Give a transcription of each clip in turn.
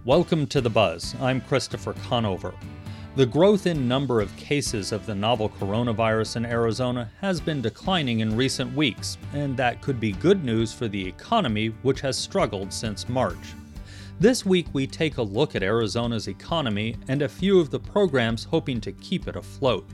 Welcome to The Buzz. I'm Christopher Conover. The growth in number of cases of the novel coronavirus in Arizona has been declining in recent weeks, and that could be good news for the economy, which has struggled since March. This week we take a look at Arizona's economy and a few of the programs hoping to keep it afloat.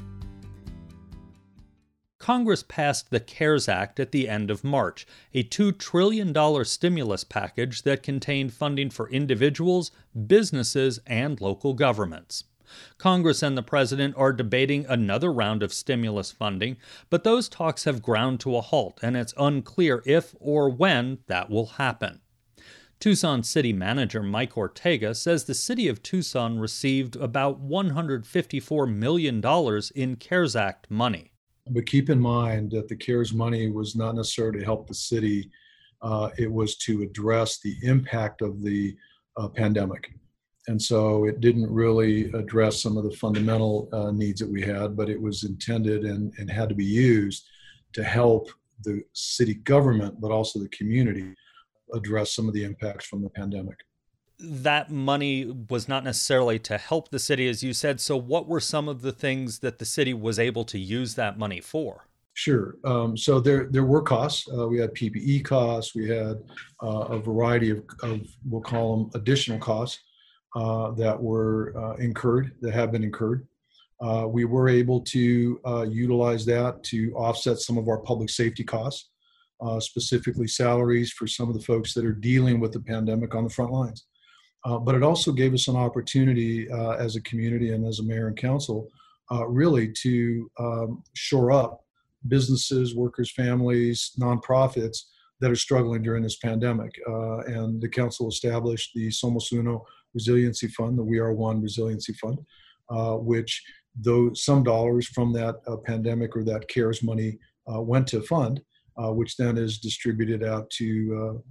Congress passed the CARES Act at the end of March, a $2 trillion stimulus package that contained funding for individuals, businesses, and local governments. Congress and the president are debating another round of stimulus funding, but those talks have ground to a halt, and it's unclear if or when that will happen. Tucson City Manager Mike Ortega says the city of Tucson received about $154 million in CARES Act money. But keep in mind that the CARES money was not necessarily to help the city. It was to address the impact of the pandemic. And so it didn't really address some of the fundamental needs that we had, but it was intended and had to be used to help the city government, but also the community, address some of the impacts from the pandemic. That money was not necessarily to help the city, as you said. So what were some of the things that the city was able to use that money for? Sure. So there were costs. We had PPE costs. We had a variety of, we'll call them additional costs that were incurred, that have been incurred. We were able to utilize that to offset some of our public safety costs, specifically salaries for some of the folks that are dealing with the pandemic on the front lines. But it also gave us an opportunity as a community and as a mayor and council really to shore up businesses, workers, families, nonprofits that are struggling during this pandemic. And the council established the Somos Uno Resiliency Fund, the We Are One Resiliency Fund, which though some dollars from that pandemic or that CARES money went to fund, which then is distributed out to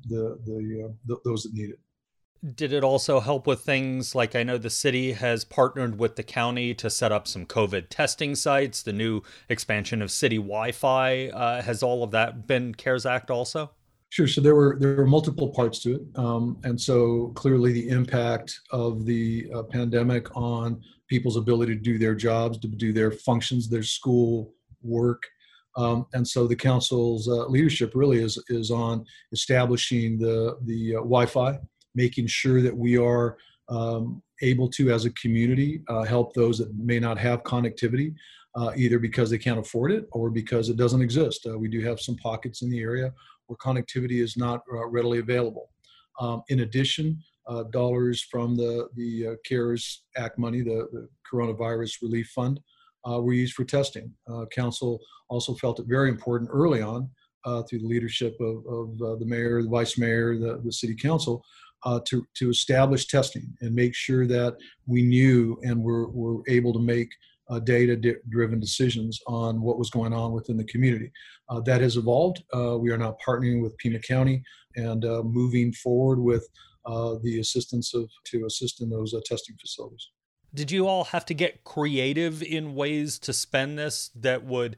those that need it. Did it also help with things like, I know the city has partnered with the county to set up some COVID testing sites, the new expansion of city Wi-Fi, has all of that been CARES Act also? Sure. So there were multiple parts to it. And so clearly the impact of the pandemic on people's ability to do their jobs, to do their functions, their school, work. And so the council's leadership really is on establishing the Wi-Fi, making sure that we are able to, as a community, help those that may not have connectivity, either because they can't afford it or because it doesn't exist. We do have some pockets in the area where connectivity is not readily available. In addition, dollars from the CARES Act money, the Coronavirus Relief Fund, were used for testing. Council also felt it very important early on through the leadership of the mayor, the vice mayor, the city council, to establish testing and make sure that we knew and were able to make data-driven decisions on what was going on within the community. That has evolved. We are now partnering with Pima County and moving forward with the assistance to assist in those testing facilities. Did you all have to get creative in ways to spend this that would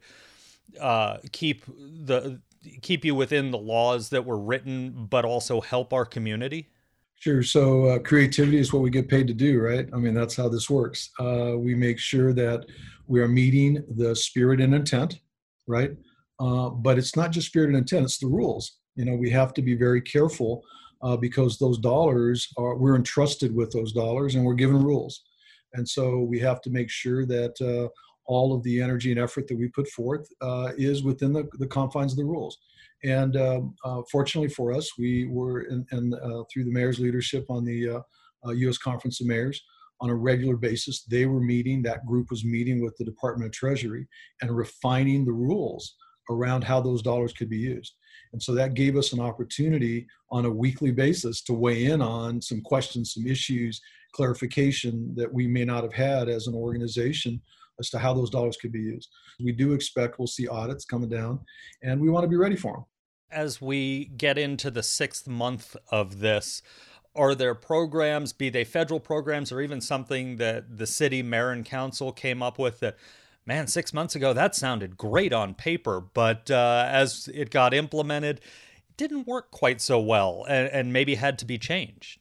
keep you within the laws that were written, but also help our community? Sure. So creativity is what we get paid to do, right? I mean, that's how this works. We make sure that we are meeting the spirit and intent, right? But it's not just spirit and intent, it's the rules. You know, we have to be very careful because those dollars we're entrusted with those dollars and we're given rules. And so we have to make sure that all of the energy and effort that we put forth is within the confines of the rules. And fortunately for us, we were, through the mayor's leadership on the U.S. Conference of Mayors, on a regular basis, they were meeting, that group was meeting with the Department of Treasury and refining the rules around how those dollars could be used. And so that gave us an opportunity on a weekly basis to weigh in on some questions, some issues, clarification that we may not have had as an organization as to how those dollars could be used. We do expect we'll see audits coming down, and we want to be ready for them. As we get into the 6th month of this, are there programs, be they federal programs or even something that the city, mayor, and council came up with that, man, 6 months ago, that sounded great on paper, but as it got implemented, it didn't work quite so well and maybe had to be changed?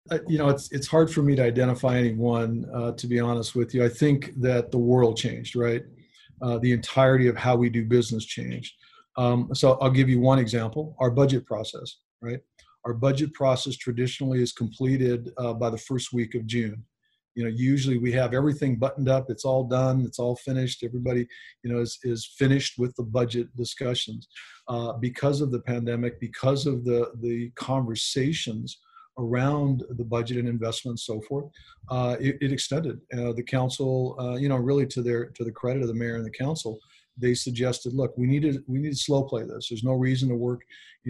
It's hard for me to identify any one, to be honest with you. I think that the world changed, right? The entirety of how we do business changed. So I'll give you one example: our budget process, right? Our budget process traditionally is completed by the first week of June. Usually we have everything buttoned up. It's all done. It's all finished. Everybody, is finished with the budget discussions. Because of the pandemic, because of the conversations around the budget and investment and so forth, it extended. The council, really to the credit of the mayor and the council, they suggested, look, we need to slow play this. There's no reason to work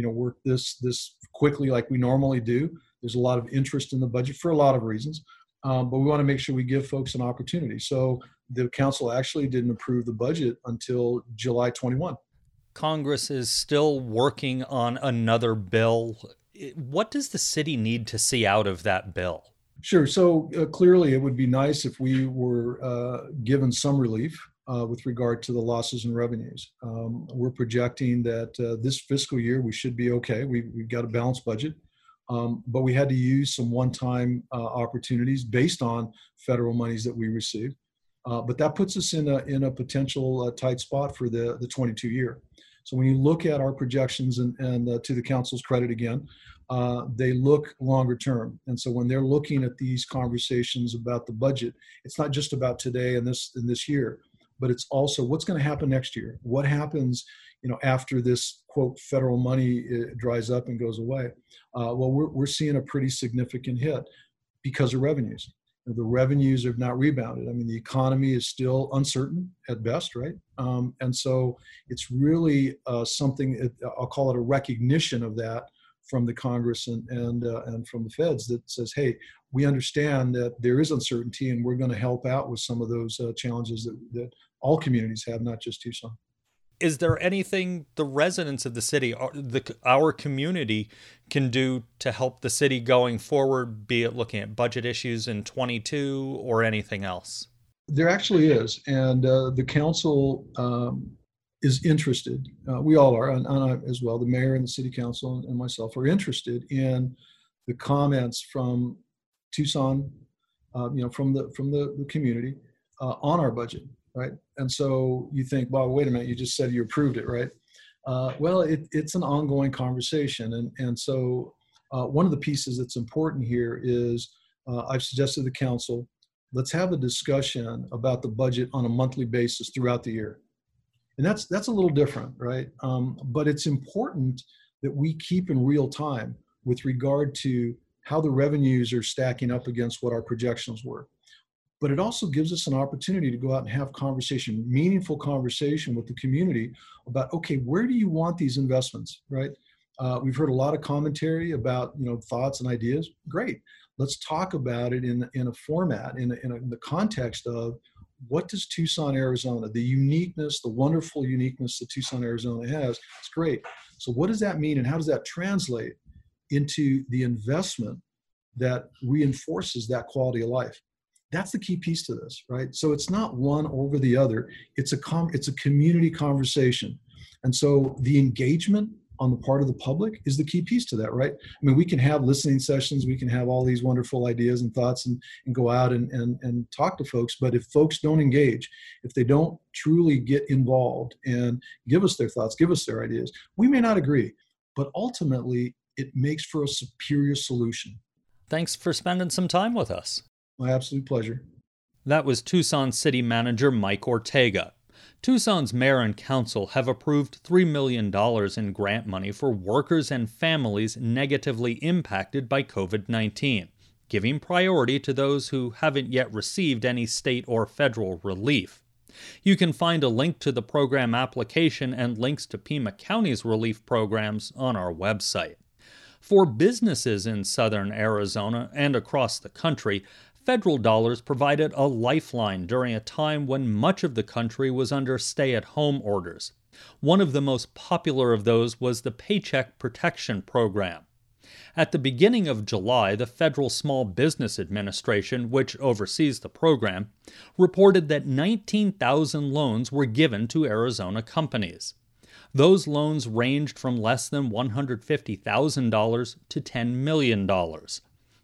this quickly like we normally do. There's a lot of interest in the budget for a lot of reasons. But we want to make sure we give folks an opportunity. So the council actually didn't approve the budget until July 21. Congress is still working on another bill. What does the city need to see out of that bill? Sure. So clearly it would be nice if we were given some relief with regard to the losses in revenues. We're projecting that this fiscal year we should be okay. We've got a balanced budget. But we had to use some one-time opportunities based on federal monies that we received. But that puts us in a potential tight spot for the 22 year. So when you look at our projections and to the council's credit again, they look longer term. And so when they're looking at these conversations about the budget, it's not just about today and this year, but it's also what's going to happen next year. What happens, after this quote federal money dries up and goes away? Well, we're seeing a pretty significant hit because of revenues. The revenues have not rebounded. I mean, the economy is still uncertain at best, right? And so it's really something, I'll call it a recognition of that from the Congress and from the feds that says, hey, we understand that there is uncertainty and we're going to help out with some of those challenges that all communities have, not just Tucson. Is there anything the residents of the city, our community, can do to help the city going forward, be it looking at budget issues in 22 or anything else? There actually is. And the council is interested. We all are, and I as well. The mayor and the city council and myself are interested in the comments from Tucson, from the community on our budget. Right. And so you think, well, wait a minute, you just said you approved it, right? Well, it's an ongoing conversation. And so one of the pieces that's important here is I've suggested to the council, let's have a discussion about the budget on a monthly basis throughout the year. And that's a little different, right? But it's important that we keep in real time with regard to how the revenues are stacking up against what our projections were. But it also gives us an opportunity to go out and have meaningful conversation with the community about, okay, where do you want these investments, right? We've heard a lot of commentary about, thoughts and ideas. Great. Let's talk about it in a format, in the context of what does Tucson, Arizona, the uniqueness, the wonderful uniqueness that Tucson, Arizona has, it's great. So what does that mean and how does that translate into the investment that reinforces that quality of life? That's the key piece to this, right? So it's not one over the other. It's a community conversation. And so the engagement on the part of the public is the key piece to that, right? I mean, we can have listening sessions, we can have all these wonderful ideas and thoughts and go out and talk to folks. But if folks don't engage, if they don't truly get involved and give us their thoughts, give us their ideas, we may not agree, but ultimately it makes for a superior solution. Thanks for spending some time with us. My absolute pleasure. That was Tucson City Manager Mike Ortega. Tucson's mayor and council have approved $3 million in grant money for workers and families negatively impacted by COVID-19, giving priority to those who haven't yet received any state or federal relief. You can find a link to the program application and links to Pima County's relief programs on our website. For businesses in southern Arizona and across the country, federal dollars provided a lifeline during a time when much of the country was under stay-at-home orders. One of the most popular of those was the Paycheck Protection Program. At the beginning of July, the Federal Small Business Administration, which oversees the program, reported that 19,000 loans were given to Arizona companies. Those loans ranged from less than $150,000 to $10 million.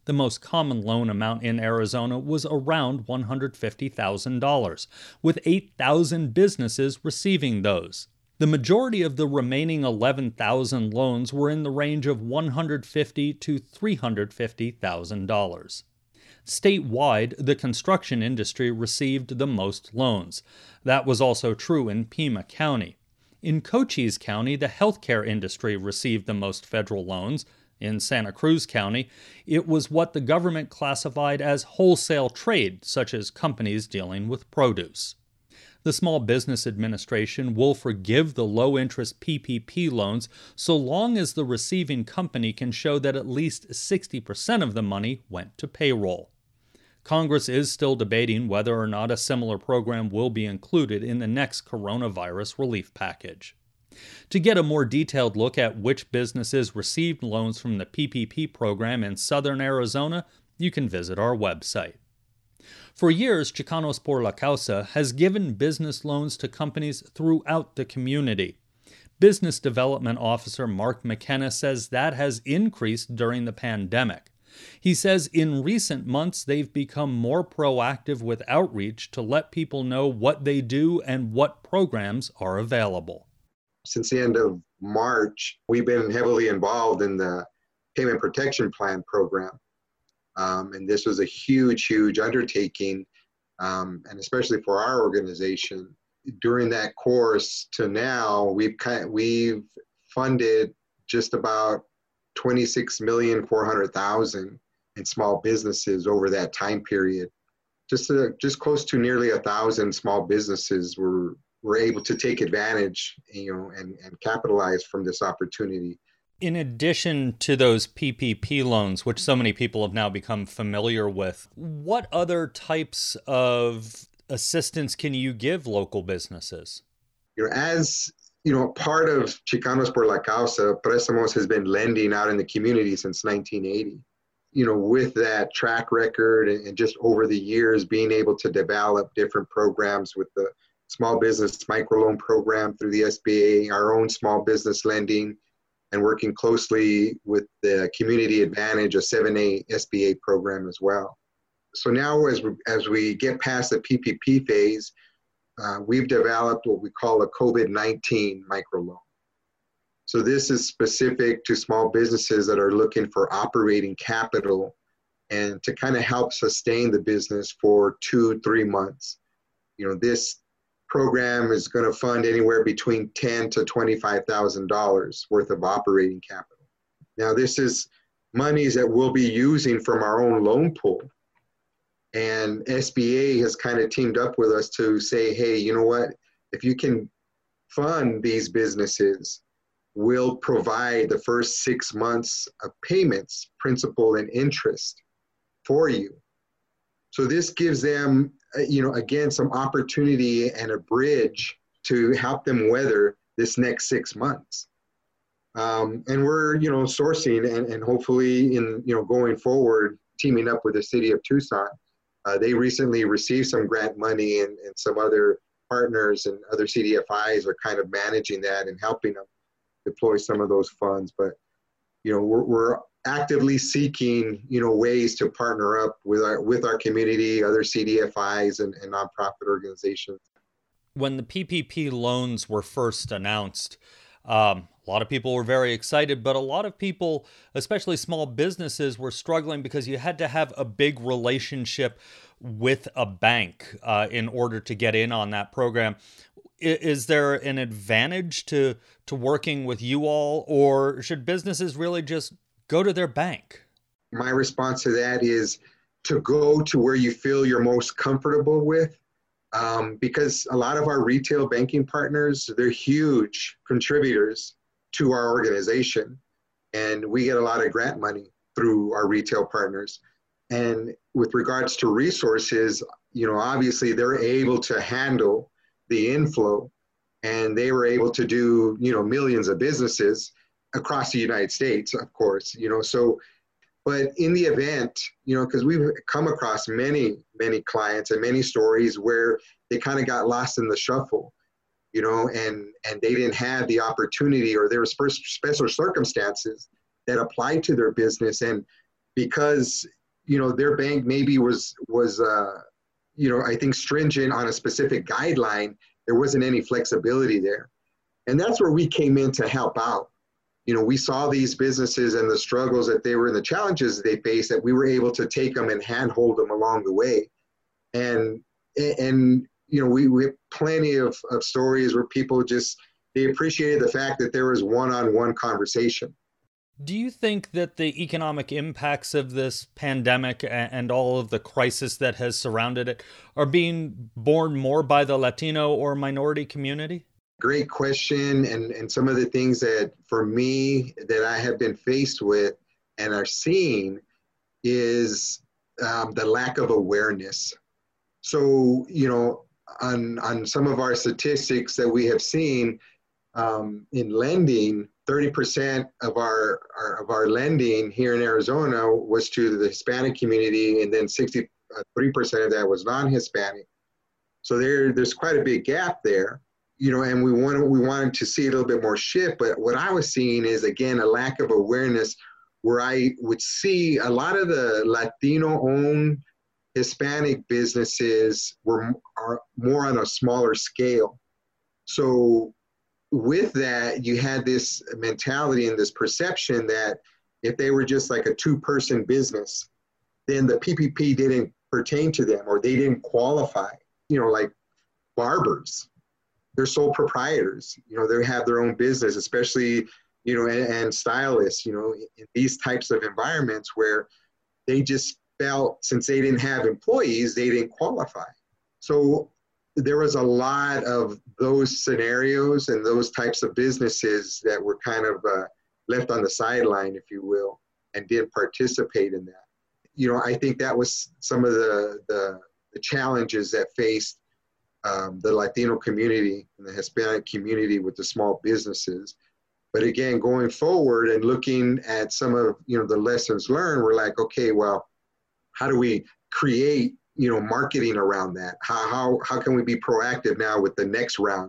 The most common loan amount in Arizona was around $150,000, with 8,000 businesses receiving those. The majority of the remaining 11,000 loans were in the range of $150,000 to $350,000. Statewide, the construction industry received the most loans. That was also true in Pima County. In Cochise County, the healthcare industry received the most federal loans. In Santa Cruz County, it was what the government classified as wholesale trade, such as companies dealing with produce. The Small Business Administration will forgive the low-interest PPP loans so long as the receiving company can show that at least 60% of the money went to payroll. Congress is still debating whether or not a similar program will be included in the next coronavirus relief package. To get a more detailed look at which businesses received loans from the PPP program in southern Arizona, you can visit our website. For years, Chicanos por la Causa has given business loans to companies throughout the community. Business Development Officer Mark McKenna says that has increased during the pandemic. He says in recent months they've become more proactive with outreach to let people know what they do and what programs are available. Since the end of March, we've been heavily involved in the Payment Protection Plan program. And this was a huge undertaking, and especially for our organization. During that course to now, we've funded just about $26,400,000 in small businesses over that time period. Just close to nearly 1,000 small businesses were able to take advantage, and capitalize from this opportunity. In addition to those PPP loans, which so many people have now become familiar with, what other types of assistance can you give local businesses? As part of Chicanos por la Causa, Préstamos has been lending out in the community since 1980. With that track record and just over the years being able to develop different programs with the Small Business Microloan Program through the SBA, our own small business lending, and working closely with the Community Advantage, a 7A SBA program as well. So now as we get past the PPP phase, we've developed what we call a COVID-19 microloan. So this is specific to small businesses that are looking for operating capital and to kind of help sustain the business for 2-3 months. This program is going to fund anywhere between $10,000 to $25,000 worth of operating capital. Now, this is monies that we'll be using from our own loan pool. And SBA has kind of teamed up with us to say, hey, you know what? If you can fund these businesses, we'll provide the first 6 months of payments, principal and interest for you. So this gives them, again, some opportunity and a bridge to help them weather this next 6 months. And we're, sourcing and hopefully going forward, teaming up with the city of Tucson. They recently received some grant money and some other partners and other CDFIs are kind of managing that and helping them deploy some of those funds. But, we're actively seeking, ways to partner up with our community, other CDFIs and nonprofit organizations. When the PPP loans were first announced, a lot of people were very excited, but a lot of people, especially small businesses, were struggling because you had to have a big relationship with a bank in order to get in on that program. Is there an advantage to working with you all, or should businesses really just go to their bank? My response to that is to go to where you feel you're most comfortable with, because a lot of our retail banking partners, they're huge contributors to our organization, and we get a lot of grant money through our retail partners. And with regards to resources, obviously they're able to handle the inflow, and they were able to do, millions of businesses across the United States, of course, but in the event, because we've come across many clients and many stories where they kind of got lost in the shuffle, and they didn't have the opportunity, or there was special circumstances that applied to their business. And because, their bank maybe was I think stringent on a specific guideline, there wasn't any flexibility there. And that's where we came in to help out. We saw these businesses and the struggles that they were in, the challenges they faced, that we were able to take them and handhold them along the way. And we have plenty of stories where people they appreciated the fact that there was one-on-one conversation. Do you think that the economic impacts of this pandemic and all of the crisis that has surrounded it are being borne more by the Latino or minority community? Great question. And some of the things that, for me, that I have been faced with and are seeing is the lack of awareness. So, on some of our statistics that we have seen in lending, 30% of our lending here in Arizona was to the Hispanic community, and then 63% of that was non-Hispanic. So there's quite a big gap there, and we wanted to see a little bit more shift. But what I was seeing is, again, a lack of awareness, where I would see a lot of the Latino-owned Hispanic businesses are more on a smaller scale. So with that, you had this mentality and this perception that if they were just like a two-person business, then the PPP didn't pertain to them, or they didn't qualify. Like barbers, they're sole proprietors. They have their own business, especially, and stylists, in these types of environments where they just felt, since they didn't have employees, they didn't qualify. So there was a lot of those scenarios and those types of businesses that were kind of left on the sideline, if you will, and didn't participate in that. I think that was some of the challenges that faced the Latino community and the Hispanic community with the small businesses. But again, going forward and looking at some of the lessons learned, we're like, okay, well, how do we create marketing around that? How can we be proactive now with the next round,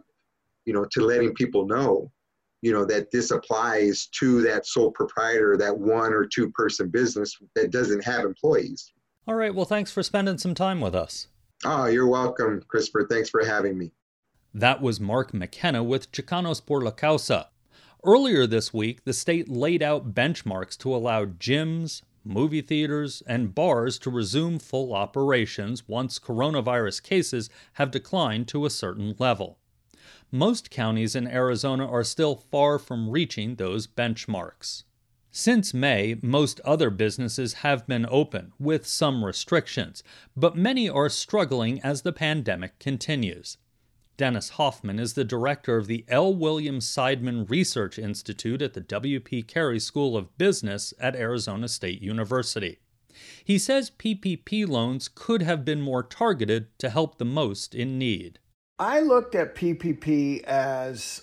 to letting people know, that this applies to that sole proprietor, that one or two person business that doesn't have employees. All right. Well, thanks for spending some time with us. Oh, you're welcome, Christopher. Thanks for having me. That was Mark McKenna with Chicanos por la Causa. Earlier this week, the state laid out benchmarks to allow gyms, movie theaters, and bars to resume full operations once coronavirus cases have declined to a certain level. Most counties in Arizona are still far from reaching those benchmarks. Since May, most other businesses have been open, with some restrictions, but many are struggling as the pandemic continues. Dennis Hoffman is the director of the L. William Seidman Research Institute at the W.P. Carey School of Business at Arizona State University. He says PPP loans could have been more targeted to help the most in need. I looked at PPP as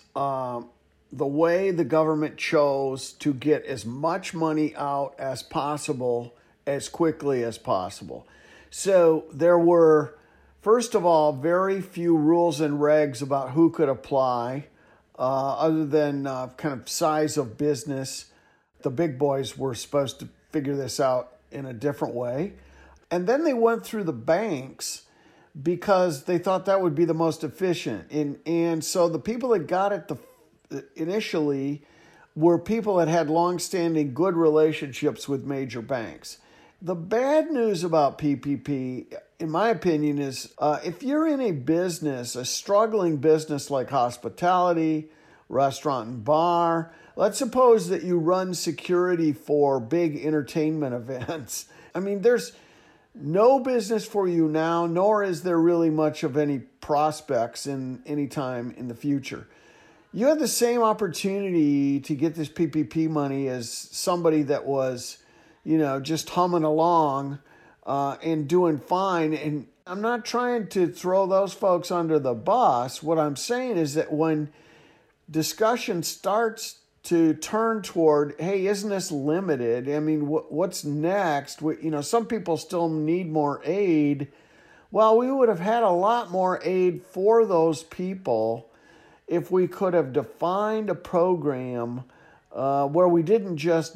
the way the government chose to get as much money out as possible, as quickly as possible. So there were, first of all, very few rules and regs about who could apply, other than kind of size of business. The big boys were supposed to figure this out in a different way. And then they went through the banks because they thought that would be the most efficient. And so the people that got it initially were people that had longstanding good relationships with major banks. The bad news about PPP, in my opinion, is if you're in a business, a struggling business like hospitality, restaurant and bar, let's suppose that you run security for big entertainment events. I mean, there's no business for you now, nor is there really much of any prospects in any time in the future. You had the same opportunity to get this PPP money as somebody that was, just humming along and doing fine. And I'm not trying to throw those folks under the bus. What I'm saying is that when discussion starts to turn toward, hey, isn't this limited? I mean, what's next? Some people still need more aid. Well, we would have had a lot more aid for those people if we could have defined a program where we didn't just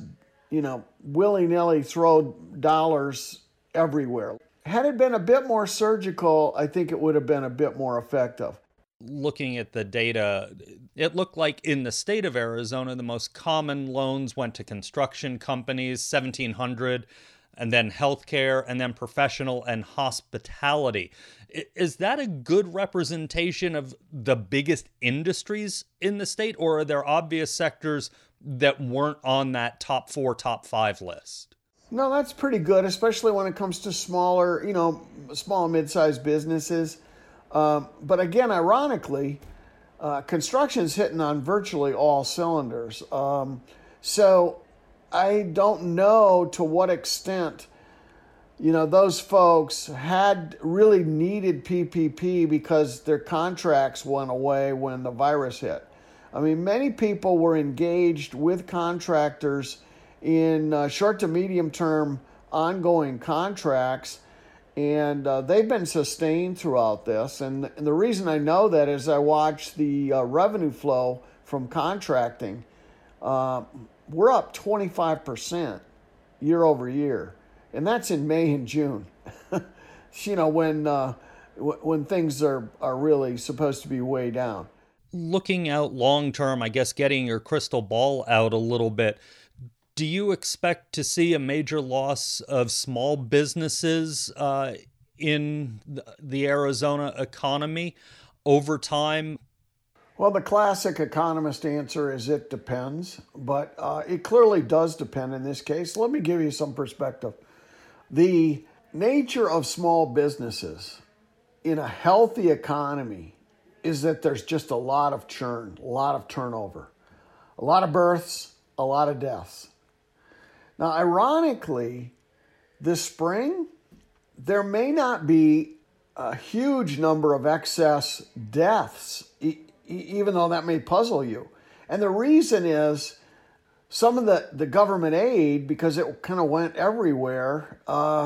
willy-nilly throw dollars everywhere. Had it been a bit more surgical, I think it would have been a bit more effective. Looking at the data, it looked like in the state of Arizona, the most common loans went to construction companies, 1,700, and then healthcare, and then professional and hospitality. Is that a good representation of the biggest industries in the state, or are there obvious sectors that weren't on that top 4, top 5 list? No, that's pretty good, especially when it comes to smaller, small and mid-sized businesses. But again, ironically, construction's hitting on virtually all cylinders. So I don't know to what extent, those folks had really needed PPP because their contracts went away when the virus hit. I mean, many people were engaged with contractors in short to medium term ongoing contracts, and they've been sustained throughout this. And the reason I know that is I watched the revenue flow from contracting. We're up 25% year over year, and that's in May and June. When things are really supposed to be way down. Looking out long term, I guess getting your crystal ball out a little bit, do you expect to see a major loss of small businesses in the Arizona economy over time? Well, the classic economist answer is it depends, but it clearly does depend in this case. Let me give you some perspective. The nature of small businesses in a healthy economy is that there's just a lot of churn, a lot of turnover, a lot of births, a lot of deaths. Now, ironically, this spring, there may not be a huge number of excess deaths, even though that may puzzle you. And the reason is some of the government aid, because it kind of went everywhere,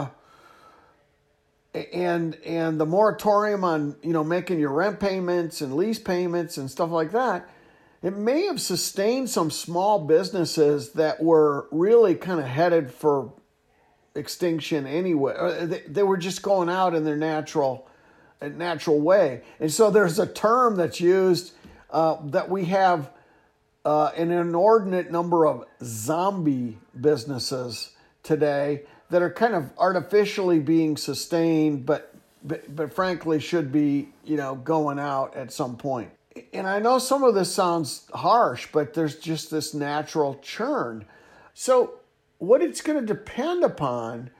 and the moratorium on making your rent payments and lease payments and stuff like that, it may have sustained some small businesses that were really kind of headed for extinction anyway. They were just going out in their natural way. And so there's a term that's used that we have an inordinate number of zombie businesses today that are kind of artificially being sustained, but frankly should be going out at some point. And I know some of this sounds harsh, but there's just this natural churn. So what it's going to depend upon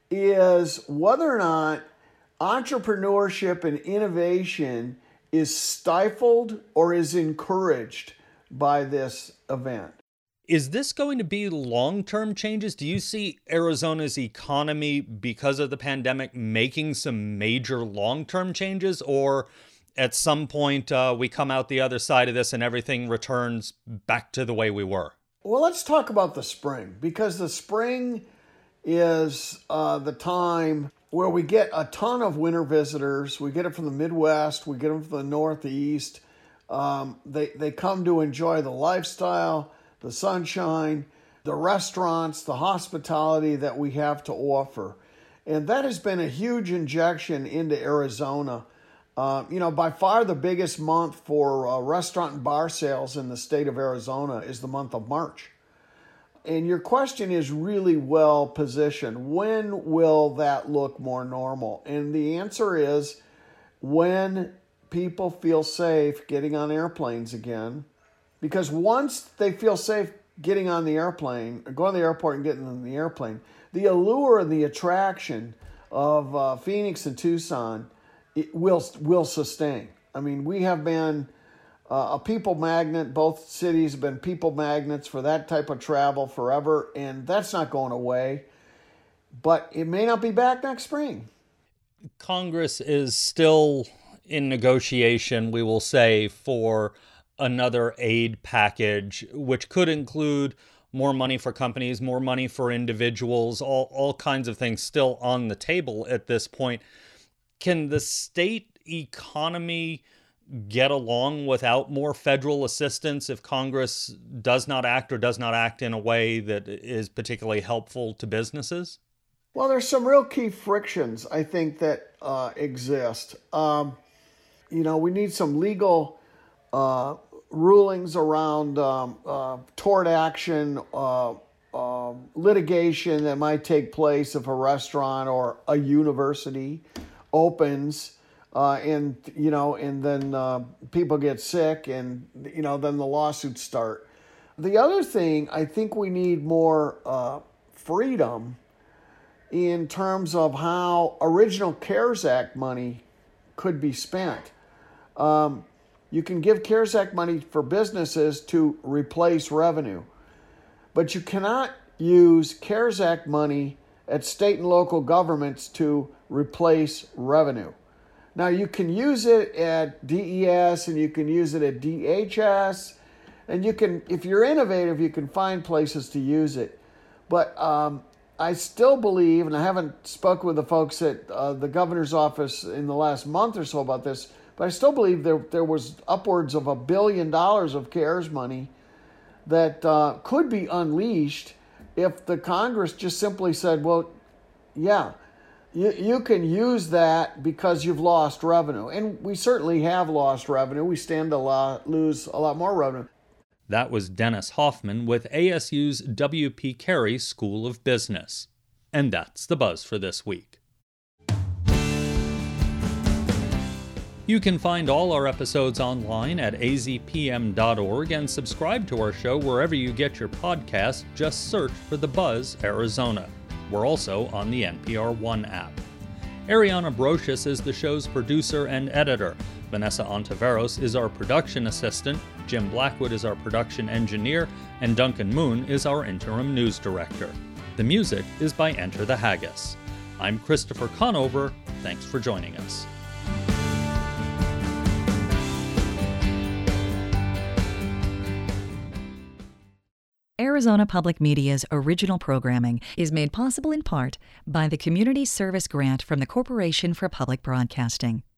is whether or not entrepreneurship and innovation is stifled or is encouraged by this event. Is this going to be long-term changes? Do you see Arizona's economy, because of the pandemic, making some major long-term changes? Or at some point we come out the other side of this and everything returns back to the way we were? Well, let's talk about the spring, because the spring is the time where we get a ton of winter visitors. We get it from the Midwest. We get them from the Northeast. They come to enjoy the lifestyle, the sunshine, the restaurants, the hospitality that we have to offer. And that has been a huge injection into Arizona. By far the biggest month for restaurant and bar sales in the state of Arizona is the month of March. And your question is really well positioned. When will that look more normal? And the answer is when people feel safe getting on airplanes again. Because once they feel safe getting on the airplane, or going to the airport and getting on the airplane, the allure and the attraction of Phoenix and Tucson will sustain. I mean, we have been a people magnet. Both cities have been people magnets for that type of travel forever, and that's not going away. But it may not be back next spring. Congress is still in negotiation, we will say, for another aid package, which could include more money for companies, more money for individuals, all kinds of things still on the table at this point. Can the state economy get along without more federal assistance if Congress does not act or does not act in a way that is particularly helpful to businesses? Well, there's some real key frictions, I think, that exist. We need some legal rulings around tort action, litigation that might take place if a restaurant or a university opens, and then people get sick, and then the lawsuits start. The other thing, I think we need more freedom in terms of how original CARES Act money could be spent. You can give CARES Act money for businesses to replace revenue, but you cannot use CARES Act money at state and local governments to replace revenue. Now, you can use it at DES and you can use it at DHS, and you can, if you're innovative, you can find places to use it. But I still believe, and I haven't spoken with the folks at the governor's office in the last month or so about this, but I still believe there was upwards of $1 billion of CARES money that could be unleashed if the Congress just simply said, well, yeah, you can use that because you've lost revenue. And we certainly have lost revenue. We stand to lose a lot more revenue. That was Dennis Hoffman with ASU's W.P. Carey School of Business. And that's the buzz for this week. You can find all our episodes online at azpm.org and subscribe to our show wherever you get your podcasts. Just search for The Buzz Arizona. We're also on the NPR One app. Ariana Brocious is the show's producer and editor. Vanessa Ontiveros is our production assistant. Jim Blackwood is our production engineer. And Duncan Moon is our interim news director. The music is by Enter the Haggis. I'm Christopher Conover. Thanks for joining us. Arizona Public Media's original programming is made possible in part by the Community Service Grant from the Corporation for Public Broadcasting.